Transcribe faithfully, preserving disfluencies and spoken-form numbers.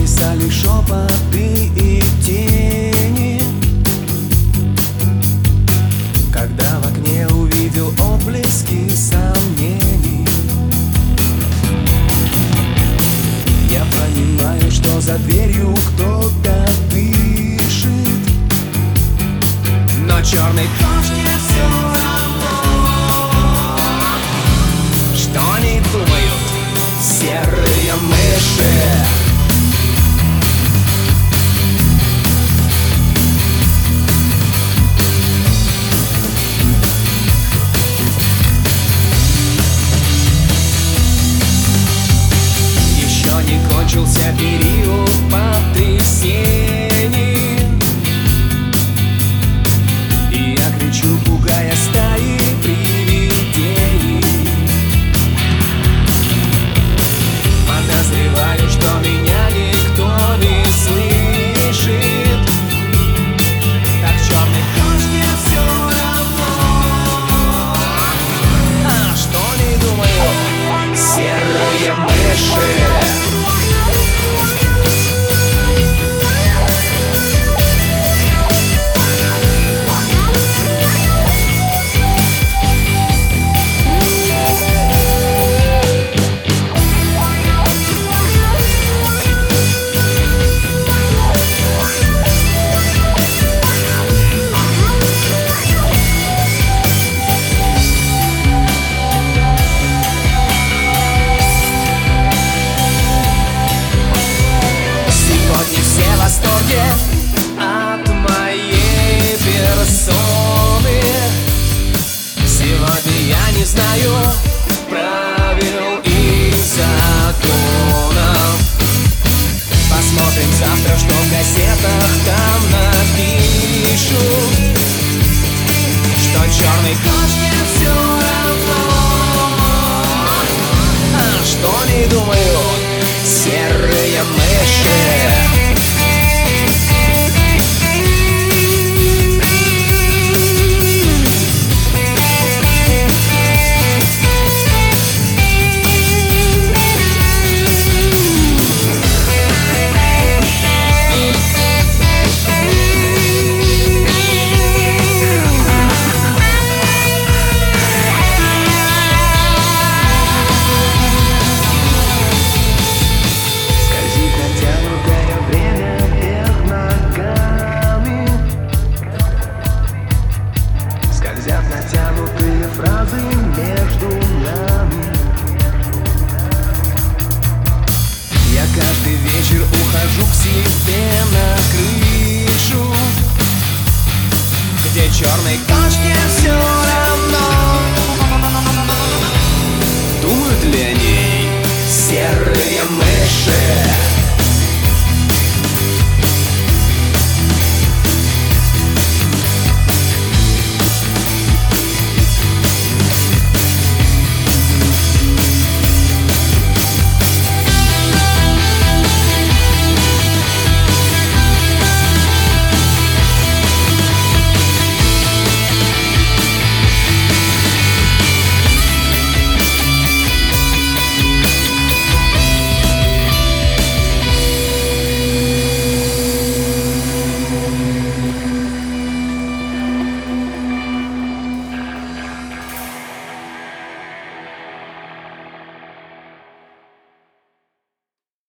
Плясали шепоты и тени, когда в окне увидел отблески сомнений. Я понимаю, что за дверью кто-то дышит, но черный дождь мне все равно. Что они думают, серые мыши? Кончился период потрясений, и я кричу, пугая стаи привидений. Подозреваю, что меня никто не слышит. Так черный дождь мне все равно. А что не думаю, серые мыши? От моей персоны сегодня я не знаю правил и законов. Посмотрим завтра, что в газетах там напишут, что черный дождь мне все равно. А что не думают серые мыши? Натянутые фразы между нами. Я каждый вечер ухожу к себе на крышу, где черный